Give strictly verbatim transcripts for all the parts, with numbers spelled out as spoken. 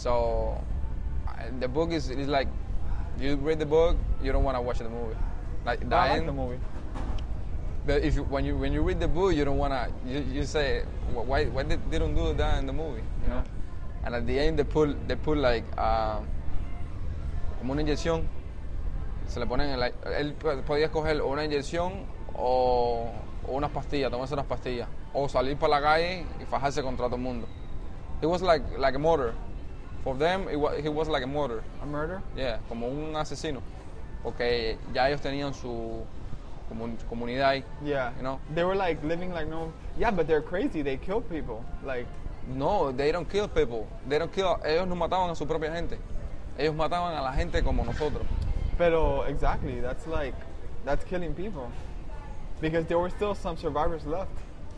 So uh, the book is is like you read the book, you don't want to watch the movie. Like But I like dying. the movie. But if you, when you when you read the book, you don't wanna you, you say "Wh- why why did, they don't do that in the movie, you know? And at the end they put they put like um, como una inyección, se le ponen en la, él p- podía escoger o una inyección o, o unas pastillas, tomarse unas pastillas o salir para la calle y fajarse contra todo el mundo. He was like like a martyr. For them, it was, he was like a martyr. A murder? Yeah, como un asesino, porque ya ellos tenían su comun- comunidad ahí. Yeah. You know? They were like living like no. Yeah, but they're crazy. They kill people. Like, No, they don't kill people. They don't kill. Ellos no mataban a su propia gente. Ellos mataban a la gente como nosotros. pero exactly. That's like, that's killing people. Because there were still some survivors left.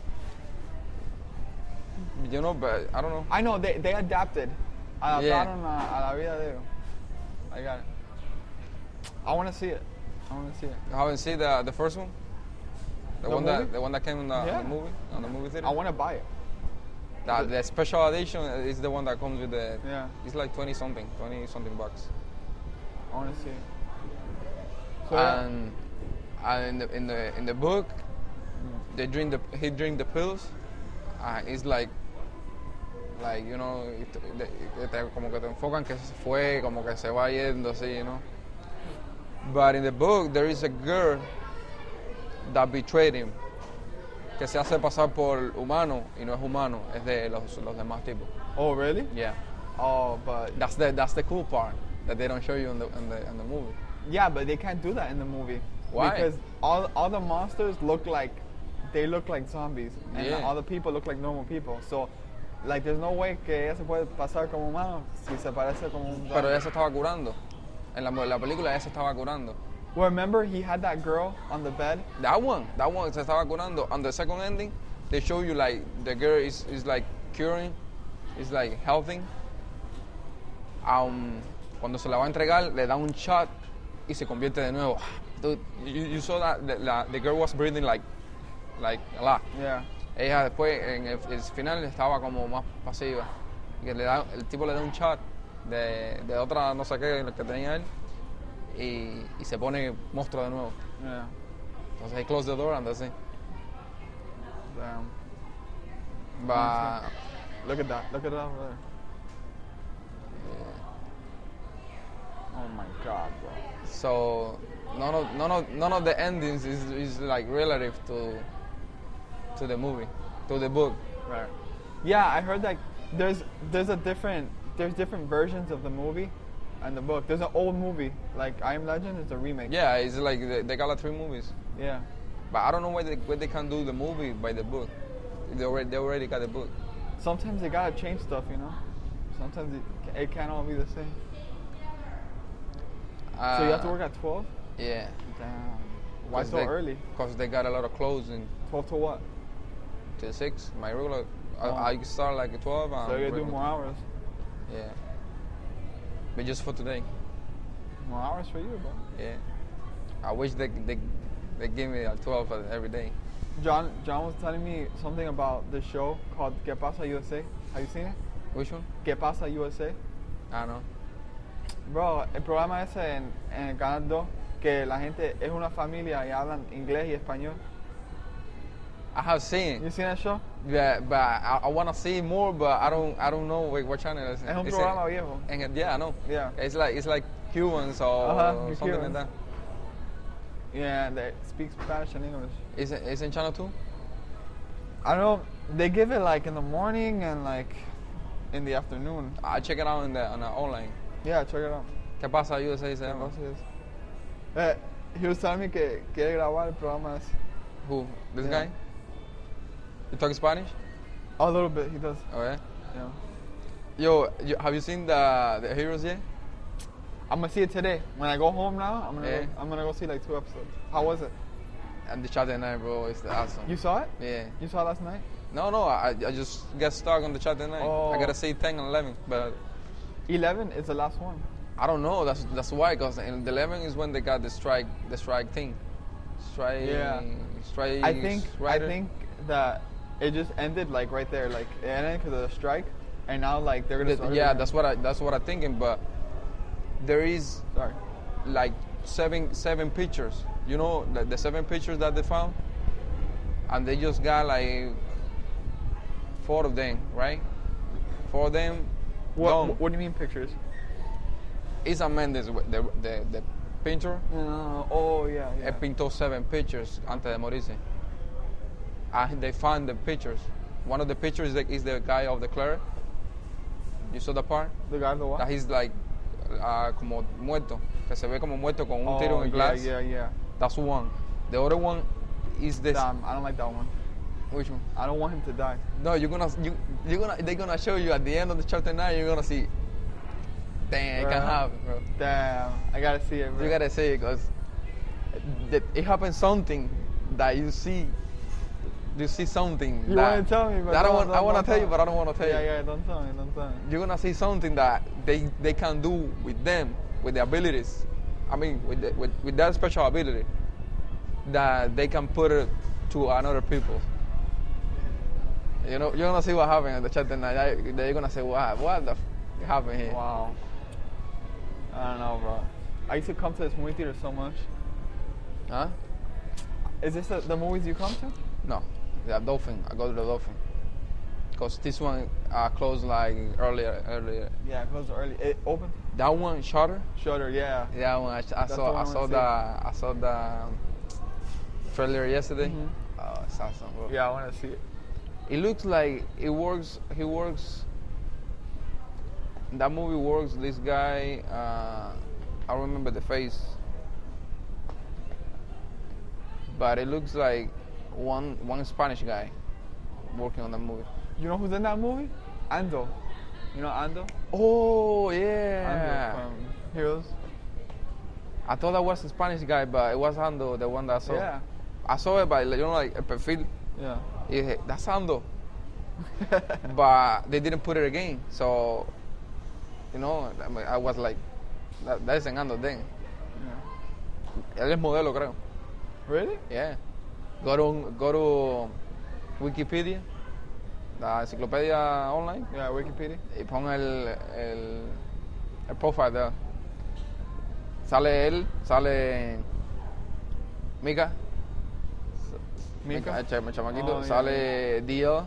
You know, but I don't know. I know they they adapted. Yeah. Adaptaron a, a la vida de ellos. I got it. I want to see it. I want to see it. You haven't seen the the first one? The, The one movie? that the one that came in the, Yeah. the movie on the movie theater. I want to buy it. the, the special edition is the one that comes with the. Yeah. It's like twenty something, twenty something bucks. I want to see it. So, yeah. And and in the in the in the book, they drink the he drink the pills. Uh, it's like like you know, it, the, it, te- como que te enfocan que se fue, como que se va yendo así, you know. But in the book, there is a girl that betrayed him, que se hace pasar por humano y no es humano, es de los los demás tipos. Oh, really? Yeah, Oh, but that's the that's the cool part that they don't show you in the in the in the movie. yeah, but they can't do that in the movie. Why? Because all all the monsters look like they look like zombies, and Yeah. all the people look like normal people. So, like, there's no way que ella se puede pasar como humano si se parece como un Pero zombie. ella se estaba curando. En la, la película ella se estaba curando. Well, remember he had that girl on the bed. That one, that one se estaba curando. On the second ending, they show you like the girl is, is like curing, is like helping. Um, cuando se la va a entregar, le da un shot y se convierte de nuevo. Dude, you, you saw that the, la, the girl was breathing like, like a lot. Yeah. Ella después en el, el final estaba como más pasiva. Y que le da, el tipo le da un shot de, de otra no sé qué que tenía él y, y se pone monstruo de nuevo. Yeah. Entonces he closed the door and that's it. Damn. But Look at that. Look at that over there. Oh my God, bro. so none of none of none of the endings is, is like relative to to the movie, to the book. Right. Yeah, I heard that there's there's a different there's different versions of the movie and the book. There's an old movie like I Am Legend. It's a remake. Yeah, it's like they, they got like three movies. Yeah. But I don't know why they why they can't do the movie by the book. They already they already got the book. Sometimes they gotta change stuff, you know. Sometimes it, it can't all be the same. Uh, So you have to work at twelve. Yeah. Damn. Why 'Cause so they, early? Because they got a lot of clothes in Twelve to what? till six. My regular, Oh. I, I start like at twelve. And So you gotta do regular- more hours. Yeah. But just for today. More hours for you, bro. Yeah. I wish they they they give me a twelve for every day. John John was telling me something about this show called ¿Qué pasa U S A? Have you seen it? Which one? ¿Qué pasa U S A? I don't know. Bro, el programa ese en, en el Canal dos, que la gente es una familia y hablan inglés y español. I have seen You it. seen that show? Yeah, but I, I want to see more, but I don't I don't know what, what channel it is. Es un It's programa a- viejo. and it- yeah, I know. Yeah. It's like it's like Cubans or Uh-huh, something Cubans. like that. Yeah, they speak Spanish and English. Is it is it in channel two? I don't know, they give it like in the morning and like in the afternoon. I check it out in the on the online. Yeah, check it out. ¿Qué pasa U S A se llama? Entonces, eh, he was telling me que quiere grabar el programa ese. Who? This Yeah. guy? You talk Spanish? A little bit, he does. Oh yeah. Yeah. Yo, you, have you seen the the Heroes yet? I'm gonna see it today. When I go home now, I'm gonna Yeah. go, I'm gonna go see like two episodes. How was it? And the Saturday night, bro, it's awesome. You saw it? Yeah. You saw it last night? No, no, I I just get stuck on the Saturday night. Oh. I gotta see ten and eleven, but eleven is the last one. I don't know. That's that's why, cause in the eleven is when they got the strike, the strike thing, strike. Yeah. Strike. I think I rider. think that it just ended like right there. Like it ended because of the strike. and now like they're gonna. The- start it yeah, again. that's what I that's what I'm thinking. But there is Sorry. like seven seven pictures. You know the, the seven pictures that they found, and they just got like four of them, right? Four of them. What gone. What do you mean pictures? Isa Mendes, the the, the painter, Uh, oh yeah, yeah. él pintó seven pictures antes de morirse. And they found the pictures. One of the pictures is the, is the guy of the cleric. You saw the part? The guy, the what? That he's like uh, como muerto, que se ve como muerto con un oh, tiro en el glass. Yeah, yeah, yeah. That's one. The other one is this. Damn, I don't like that one. Which one? I don't want him to die. No, you're gonna you you're gonna they're gonna show you at the end of the chapter nine. You're gonna see. Damn, it can Bruh. happen, bro. Damn, I gotta see it, bro. You gotta say it because it happens something that you see. You see something. You that, wanna tell me, but that I don't don't- want. I don't- wanna don't tell you, tell but I don't wanna tell yeah, you. yeah, don't tell me, don't tell me. You're gonna see something that they they can do with them, with the abilities. I mean, with the, with with that special ability, that they can put it to another people. You know, you're gonna see what happened at the chapter nine. They're gonna say, "What? What the f- happened here?" Wow. I don't know, bro. I used to come to this movie theater so much. Huh? Is this the, the movies you come to? No, the Dolphin. I go to the Dolphin. Cause this one uh, closed like earlier. Earlier. Yeah, it closed early. It opened. That one, Shutter. Shutter, yeah. Yeah, when I, I That's the saw one I I saw wanna the I saw the um, trailer yesterday. Mhm. Oh, it's awesome, bro. Yeah, I want to see it. It looks like it works. He works. That movie works. This guy, uh, I don't remember the face, but it looks like one one Spanish guy working on the movie. You know who's in that movie? Ando. You know Ando? Oh Ando yeah. from Heroes. I thought that was a Spanish guy, but it was Ando, the one that I saw. Yeah. I saw it by you know like a perfil. Yeah. Y dije, that's Ando. But they didn't put it again. So, you know, I mean, I was like, that, that isn't Ando then. Yeah. Él es modelo, creo. Really? Yeah. Go to, go to Wikipedia, la enciclopedia online, Yeah, Wikipedia. y pon el, el, el profile de él. Sale él, sale Mika. Mika? el cha- el chamaquito. Oh, yeah, sale Dio.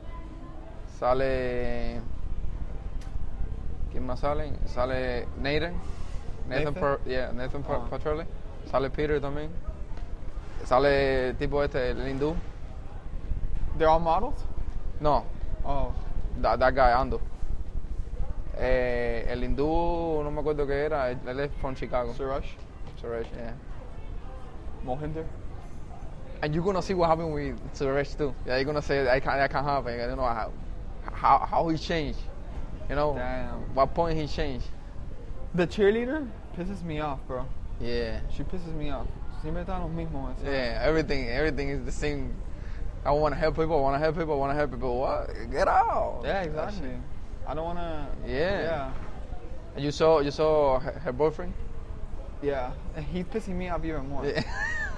Sale. ¿Quién más sale? Sale Nathan. Nathan, Nathan? Per- yeah, Nathan Per- Ah. Petrelli. Sale Peter también. Sale el tipo este, el hindú. They're all models? No, Oh. that, that guy, Ando. Eh, el hindú, no me acuerdo qué era. Él, él es from Chicago. Suresh? Suresh, yeah. Mohinder? And you're gonna see what happened with Suresh too. Yeah, you're gonna say that can't, that can't happen. I don't know how, how, how he changed. You know, Damn. what point he changed. The cheerleader pisses me off, bro. Yeah, She pisses me off. Siempre están los mismos. o sea. yeah. Everything, everything is the same. I want to help people. I want to help people. I want to help people. What? Get out. Yeah, exactly. I don't want to. Yeah. Yeah. And you saw, you saw her, her boyfriend. Yeah. And he's pissing me off even more. Yeah.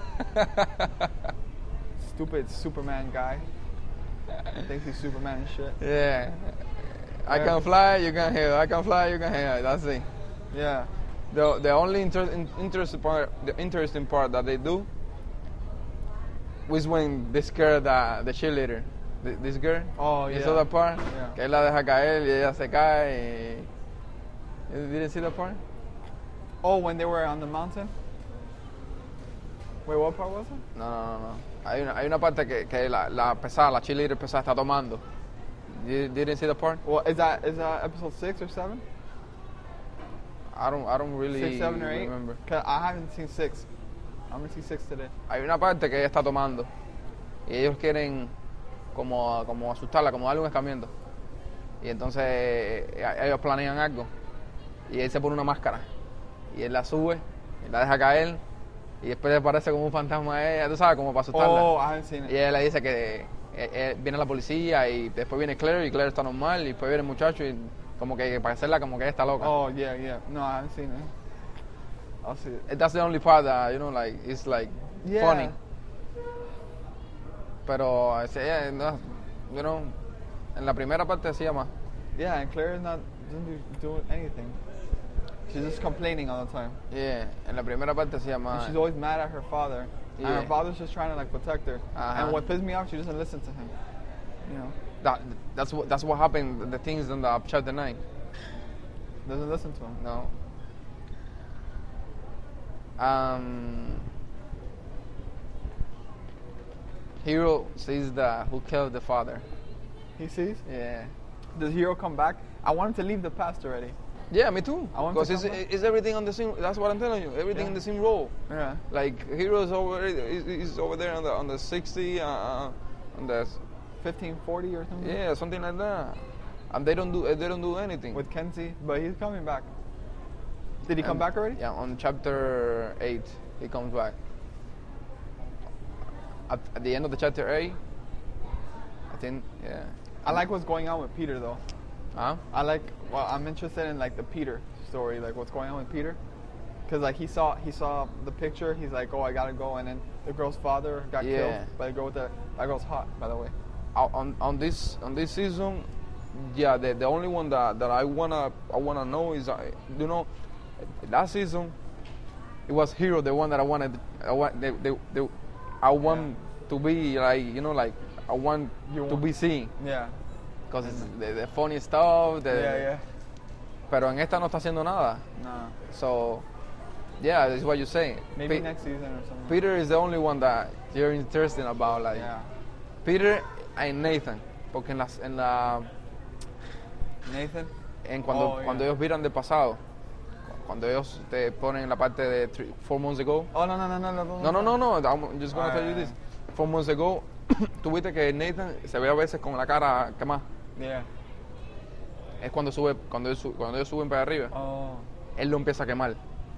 Stupid Superman guy. Thinks he's Superman and shit. Yeah. I Yeah. can fly, you can hear. I can fly, you can hear. That's it. Yeah. The the only inter- in- interesting part, the interesting part that they do, was when they scare the the cheerleader, Th- this girl. Oh, You yeah. saw that part? Yeah. Que él la deja caer y ella se cae. Y... You didn't see that part? Oh, when they were on the mountain? Wait, what part was it? No, no, no, no. Hay una, hay una parte que, que la, la pesada, la cheerleader pesada está tomando. You didn't see the part? Well, is that is that episode six or seven? I don't, I don't really Six, seven, or eight? remember. Cause I haven't seen six. I'm gonna see six today. Hay una parte que ella está tomando y ellos quieren como, como asustarla, como darle un escamiento. Y entonces eh, ellos planean algo y él se pone una máscara y él la sube, y la deja caer y después le aparece como un fantasma a ella, tú sabes, como para asustarla. Oh, I haven't seen Y it. ella le dice que eh, eh, viene la policía y después viene Claire y Claire está normal y después viene el muchacho y como que para hacerla como que ella está loca. Oh, yeah, yeah. No, I haven't seen it. I'll see it. That's the only part that, you know, like, it's like Yeah. funny. Pero, ese, eh, no, you know, en la primera parte hacía más. Yeah, and Claire is not doesn't do, do anything. She's just complaining all the time. Yeah, en la primera parte se And llama... she's always mad at her father. And Yeah. her father's just trying to like protect her. Uh-huh. And what pisses me off, she doesn't listen to him. You know, That, that's what that's what happened. The things in the chapter nine. doesn't listen to him. No. Um. Hero sees the who killed the father. He sees. Yeah. Does Hero come back? I want him to leave the past already. Yeah, me too. I want to Because it's, come back. it's everything on the same. That's what I'm telling you. Everything Yeah. in the same role. Yeah. Like Hero's over. He's, he's over there on the on the sixty. Uh, on the fifteen forty or something. yeah, something like that. And they don't do they don't do anything. With Kenzie, but he's coming back. Did he come And- back already? Yeah, on chapter eight, he comes back. At, at the end of the chapter eight, I think, yeah. I like what's going on with Peter though. Huh? I like. Well, I'm interested in like the Peter story, like what's going on with Peter, because like he saw he saw the picture. He's like, oh, I gotta go, and then the girl's father got Yeah. killed by the girl with the that girl's hot, by the way. Uh, On on this on this season, yeah, the the only one that, that I wanna I wanna know is, uh, you know, last season, it was Hero, the one that I wanted. I want they, they, they, I want to be like, you know, like I want You to want- be seen. Yeah. Because it's the, the funny stuff. The, Yeah, yeah. Pero en esta no está haciendo nada. Nah. So, yeah, that's what you're saying. Maybe Pe- next season or something. Peter is the only one that you're interested about. Like Yeah. Peter and Nathan. Porque en, las, en la. Nathan. En cuando, Oh, yeah. cuando ellos miran del pasado. Cuando ellos te ponen la parte de three, four months ago. Oh no no no no no No, no, no, no. I'm just gonna Ah, tell you yeah, this. Four months ago, tuviste que Nathan se ve a veces con la cara quemada. Yeah. Es cuando sube, cuando ellos, su- cuando ellos suben para arriba. Oh. Él lo empieza a quemar.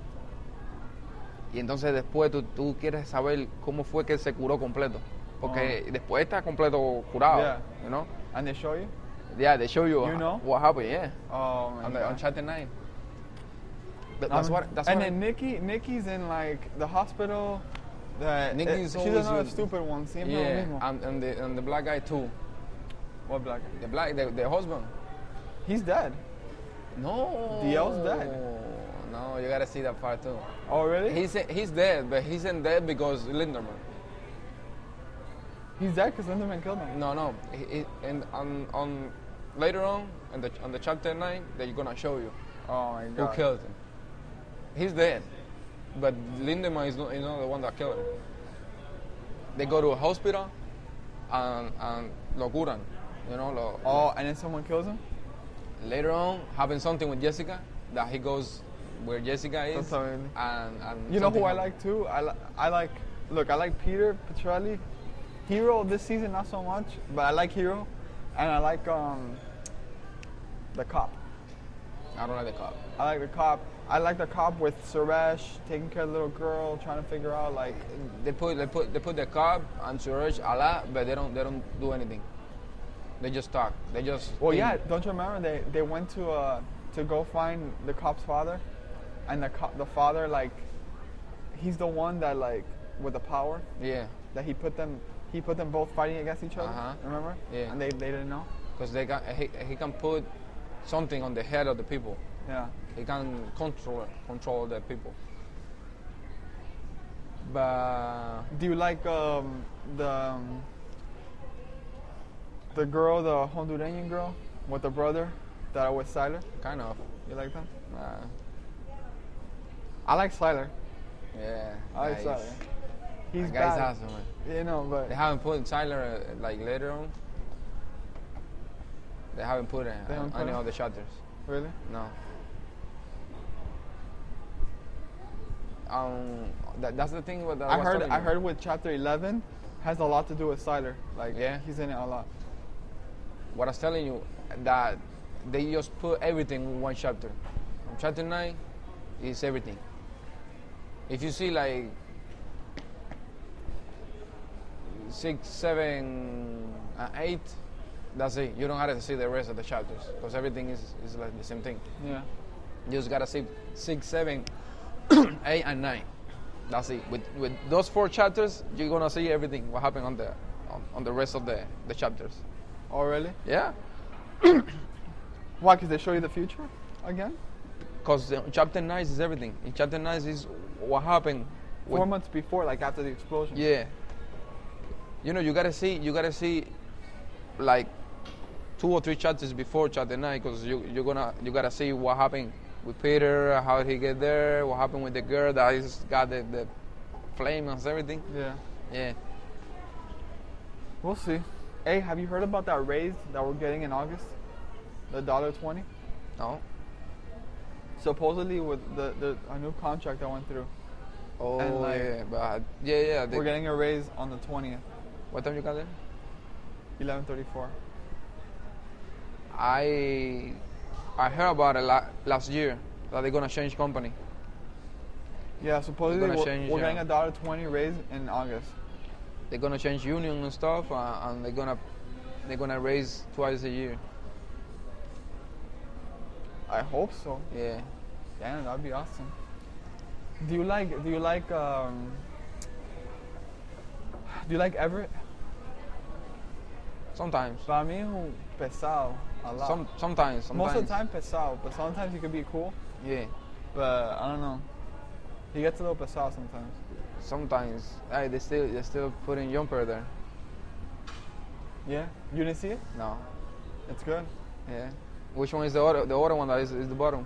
Y entonces después tú, tú quieres saber cómo fue que él se curó completo. Porque después está completo curado. Yeah. You know? And they show you? Yeah, they show you, You know? what happened, yeah. Oh my On, the, god. on chapter nine. Th- That's Um, what. That's and what then Nikki, Nikki's in like the hospital. That Nikki's uh, she's always another with- stupid one. Siempre lo yeah, mismo. and, and the and the black guy too. What black? The black, the, the husband. He's dead. No. D L's dead. No, you gotta see that part too. Oh really? He's he's dead, but he's not dead because Linderman. He's dead because Linderman killed him. No, no. He, he, and on on later on, in the on the chapter nine, they're gonna show you Oh my who god. killed him. He's dead, but Lindemann is not, is not the one that killed him. They go to a hospital, and and lo curan, you know. Lo, Oh, and then someone kills him. Later on, having something with Jessica, that he goes where Jessica is, Don't tell me. and and You know who something I happen- like too? I, li- I like. Look, I like Peter Petrelli. Hero this season not so much, but I like Hero, and I like um. The cop. I don't like the cop. I like the cop. I like the cop with Suresh taking care of the little girl, trying to figure out like. They put they put they put the cop and Suraj a lot, but they don't they don't do anything. They just talk. They just. Well, think. yeah. Don't you remember they they went to uh to go find the cop's father, and the cop the father like, he's the one that like with the power Yeah, that he put them he put them both fighting against each other. Uh-huh. Remember? Yeah. And they they didn't know. because they got he, he can put something on the head of the people. Yeah. He can control control the people. But Do you like um the um, the girl, the Honduran girl with the brother that was Siler? kind of. You like them? Uh, I like Siler. yeah. I like nice. Siler. He's That guy's bad. awesome, man. You know, but They haven't put Tyler uh, like later on. They haven't put it They on haven't put any him? of the shutters. really? No. Um, that, that's the thing with that I was heard telling I you. heard with chapter eleven has a lot to do with Siler. Like Yeah? he's in it a lot. What I was telling you, that they just put everything in one chapter. On chapter nine is everything. If you see like six, seven, and eight, that's it. You don't have to see the rest of the chapters because everything is, is like the same thing. Yeah. You just gotta see six, seven, eight, and nine. That's it. With with those four chapters, you're gonna see everything what happened on the on, on the rest of the, the chapters. Oh really? Yeah. Why? Because they show you the future again? Because chapter nine is everything. In chapter nine is what happened. Four with- months before, like after the explosion. Yeah. You know, you gotta see, you gotta see, like, two or three chapters before chapter nine, because you you're gonna you gotta see what happened with Peter, how did he get there, what happened with the girl that he's got the, the flame and everything. Yeah. Yeah. We'll see. Hey, have you heard about that raise that we're getting in August? The dollar twenty. No. Supposedly with the, the a new contract that went through, Oh And, like, yeah, but yeah, yeah. They, we're getting a raise on the twentieth, what time you got there? eleven thirty-four. I I heard about it la- last year that they're gonna change company. Yeah, supposedly gonna we're, change, we're yeah. getting a dollar twenty raise in August. They're gonna change union and stuff, uh, and they're gonna they're gonna raise twice a year. I hope so. Yeah. Damn, that'd be awesome. Do you like Do you like um? Do you like Everett? Sometimes. Para mí es un pesado a lot. Some sometimes. Sometimes. Most of the time pesado, but sometimes he could be cool. Yeah. But I don't know. He gets a little pesado sometimes. Sometimes. Hey, they still they still putting Jumper there. Yeah. You didn't see it? No. It's good. Yeah. Which one is the other the other one that is, is the bottom?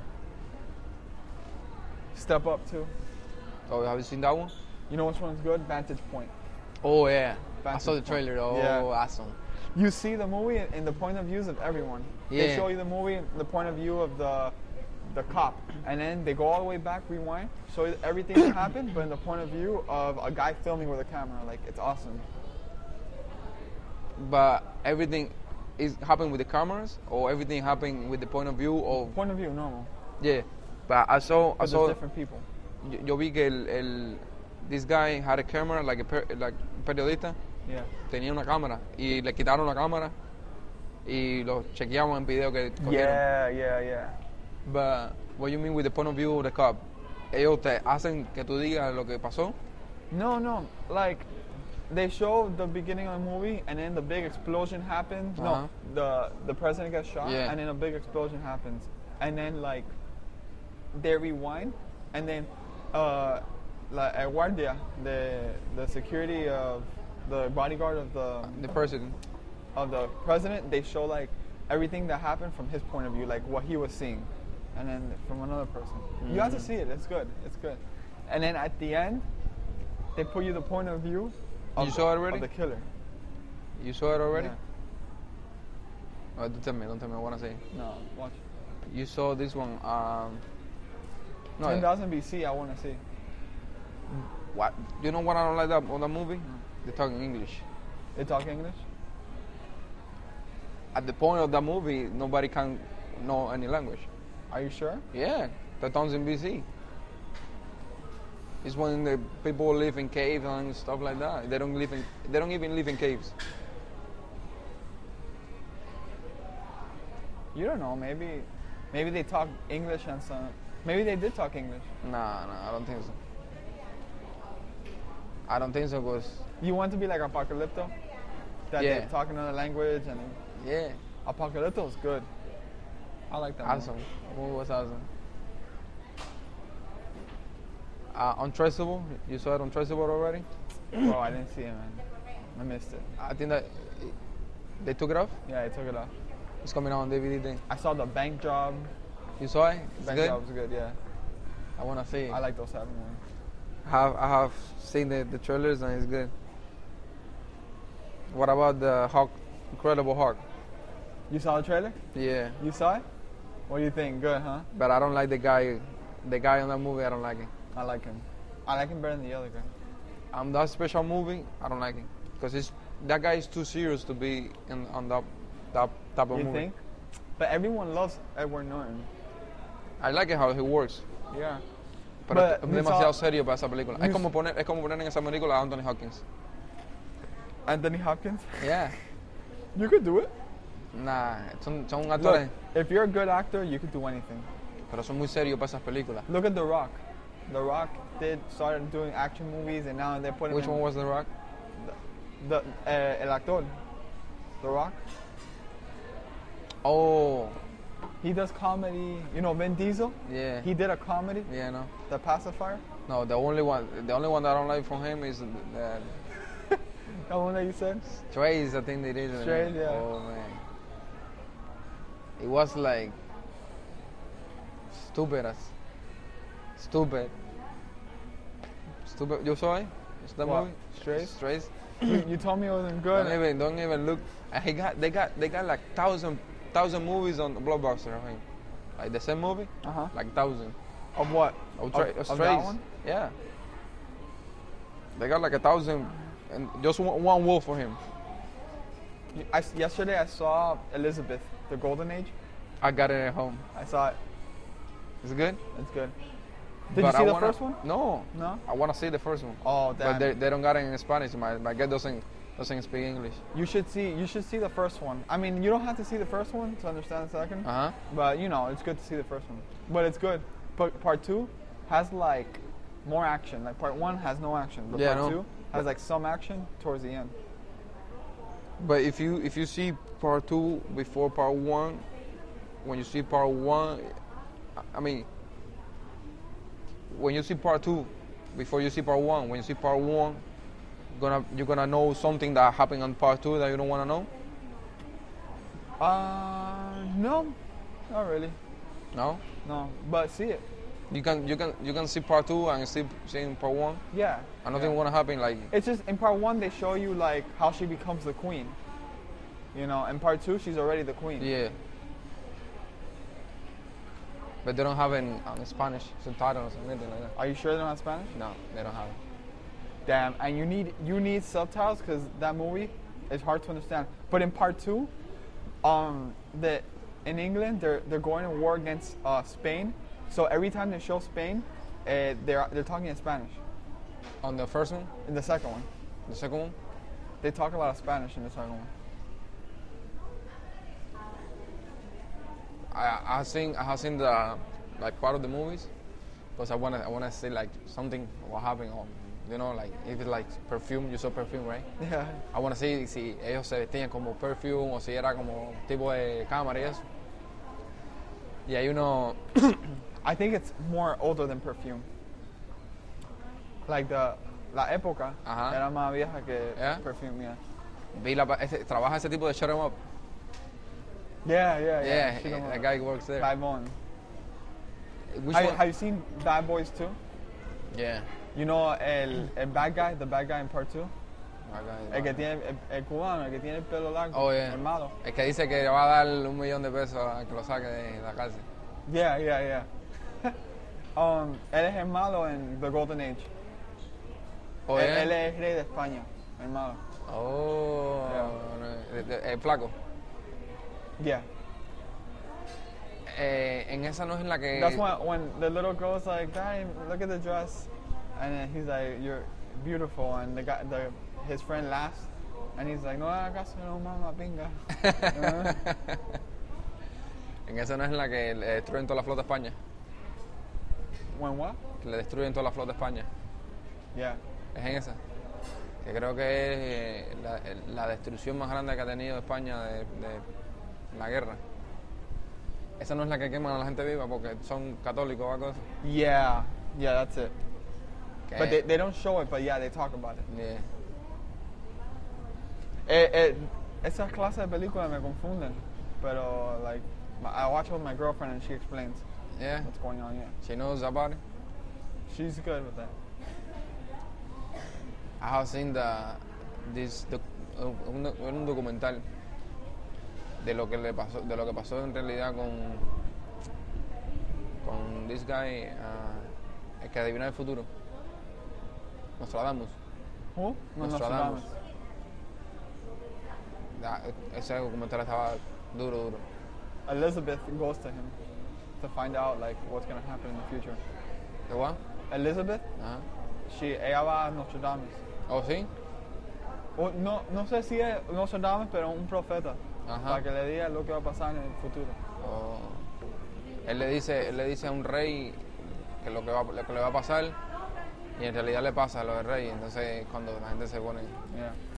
Step Up too. Oh, have you seen that one? You know which one's good? Vantage Point. Oh yeah. I Vantage saw the Point. trailer. Oh, Yeah. awesome. You see the movie in the point of views of everyone. They Yeah. show you the movie in the point of view of the the cop, and then they go all the way back, rewind, show you everything that happened, but in the point of view of a guy filming with a camera. Like, it's awesome. But everything is happening with the cameras, or everything happening with the point of view of Point of view, normal. yeah. But I saw I But saw there's different people. yo, yo vi que el, el this guy had a camera like a per, like un periodista Yeah. tenía una cámara y le quitaron la cámara y lo chequeaban en video que cogieron. Yeah, yeah, yeah. But what you mean with the point of view of the cop? Ellos te hacen que tú digas lo que pasó. No, no. Like, they show the beginning of the movie, and then the big explosion happens. Uh-huh. No, the the president gets shot, Yeah. and then a big explosion happens, and then like they rewind, and then uh, like a guardia, the the security of the bodyguard of the The president. of the president, they show like everything that happened from his point of view, like what he was seeing, and then from another person. You have to see it. It's good. It's good. And then at the end, they put you the point of view of, You the, saw it already? of the killer. You saw it already? Yeah. Oh, don't tell me. Don't tell me. I wanna say. No, watch. You saw this one. Um, no. ten thousand B C. I want to see. What? You know what I don't like that on the movie? They're talking English. They talk English. At the point of the movie, nobody can know any language. Are you sure? Yeah, the towns in B C. It's when the people live in caves and stuff like that. They don't live in. They don't even live in caves. You don't know. Maybe, maybe they talk English and some. Maybe they did talk English. Nah, nah, I don't think so. I don't think so, cause You want to be like Apocalypto? That Yeah. they talk another language, and yeah, Apocalypto is good. I like that. awesome. Movie was awesome. Uh, Untraceable. You saw it Untraceable already? Movie. Bro, I didn't see it, man. I missed it. I think that they took it off. Yeah, I took it off. It's coming out on D V D thing. I saw the bank job. You saw it? It's Bank good. job was good. Yeah, I wanna see it. I like those type of movies. have I have seen the, the trailers and it's good. What about the Hulk, Incredible Hulk? You saw the trailer? Yeah, You saw it? What do you think? Good, huh? but I don't like the guy. The guy in that movie, I don't like it. I like him. I like him better than the other guy. On that special movie, I don't like it because it's that guy is too serious to be in on that that type of You movie. think? But everyone loves Edward Norton. I like it how he works, Yeah. pero But es you demasiado saw- serio para esa película. you Es como poner es como poner en esa película a Anthony Hopkins. Anthony Hopkins. Yeah, You could do it. nah, son son Look, actores, if you're a good actor, you could do anything. pero son muy serios para esas películas. Look at The Rock. The Rock did started doing action movies, and now they're putting Which him one was The Rock? the uh, el actor. The Rock. Oh, he does comedy. You know, Vin Diesel. Yeah. He did a comedy, Yeah, no. The Pacifier. No, the only one, the only one that I don't like from him is the, the The one that you said. Strays. I think it is. Strays, yeah. Oh man, it was like stupid as stupid, stupid. You saw it? It's the What? movie. Strays? Strays. you, you told me it wasn't good. Don't even, don't even look. And he got, they got, they got like thousand, thousand movies on Blockbuster. I mean, like the same movie, Uh huh. like thousand. Of what? Of, tra- of, of of Strays. that one? Yeah. They got like a thousand, and just one, one wolf for him. You- I, yesterday I saw Elizabeth, the Golden Age. I got it at home. I saw it. It's good. It's good. Did But you see I the wanna- first one? No. No. I want to see the first one. Oh, damn. But they, they don't got it in Spanish. My my guy doesn't doesn't speak English. You should see. You should see the first one. I mean, you don't have to see the first one to understand the second. Uh huh. But you know, it's good to see the first one. But it's good. But part two has like more action. Like part one has no action, but Yeah, part no. two has like some action towards the end. But if you if you see part two before part one, when you see part one, I- I mean, when you see part two before you see part one, when you see part one, gonna you're gonna know something that happened on part two that you don't want to know. Uh, no, not really. No. No, but see it. You can you can you can see part two and see seeing part one. Yeah. And nothing yeah. wanna happen like. It's just in part one they show you like how she becomes the queen. You know, in part two she's already the queen. Yeah. But they don't have it in, in Spanish subtitles or anything like that. Are you sure they don't have Spanish? No, they don't have it. Damn, and you need you need subtitles because that movie is hard to understand. But in part two, um, the in England they're they're going to war against uh, Spain. So every time they show Spain, uh, they're they're talking in Spanish. On the first one, In the second one, the second one. they talk a lot of Spanish in the second one. I I have seen I have seen the like part of the movies, because I wanna I wanna see like something what happened or you know like if it's like perfume, you saw perfume, right? Yeah. I wanna see si ellos se vestían como perfume o si era como tipo de cámara y eso. Y hay uno I think it's more older than Perfume. Like the la época Ajá. era más vieja que Yeah? Perfume. Yeah. vi la ese, trabaja ese tipo de shut 'em up. Yeah, yeah, yeah. Yeah, She don't that know. guy works there. Bad Bone. Which Have, one? have you seen Bad Boys two? Yeah. You know el, el bad guy, the bad guy in part two? That guy- El que tiene el, el cubano, el que tiene el pelo largo, Oh, yeah. el malo. El que dice que le va a dar un millón de pesos a que lo saque de la cárcel. Yeah, yeah, yeah. um, él es el malo en The Golden Age. Oh, él, yeah? él es rey de España, el malo. Oh, Yeah. no, de- de- el flaco. Yeah. Eh, en esa no es en la que. That's when when the little girl's like, "Daddy, look at the dress," and then he's like, "You're beautiful," and the guy, the his friend laughs, and he's like, "No hagas caso, no mama, pinga." Uh, En esa no es en la que le destruyen toda la flota de España. when what? Que le destruyen toda la flota de España. Yeah. Es en esa. Que creo que es eh, la, el- la destrucción más grande que ha tenido España de, de la guerra. Esa no es la que queman a la gente viva porque son católicos o algo así. Yeah. Yeah, that's it. Que- But they, they don't show it, but yeah, they talk about it. Yeah. Eh, eh, esas clases de películas me confunden, pero like my, I watch it with my girlfriend and she explains Yeah. what's going on. Yeah, She knows about it. she's good with that. I have seen the, this doc- un, un documental de lo que le pasó, de lo que pasó en realidad con con this guy, uh, el que adivina el futuro, Nostradamus. Who? No, Nostradamus. Nostradamus. Da- ese documental estaba duro, duro. Elizabeth goes to him to find out like what's gonna happen in the future. ¿De what? Elizabeth, Ajá. she ella va a Nostradamus. Oh, sí. O, no, no sé si es Nostradamus, pero un profeta Ajá. para que le diga lo que va a pasar en el futuro. Oh. Él le dice, él le dice a un rey que lo que va, lo que le va a pasar y en realidad le pasa a lo del rey. Entonces cuando la gente se pone, Yeah.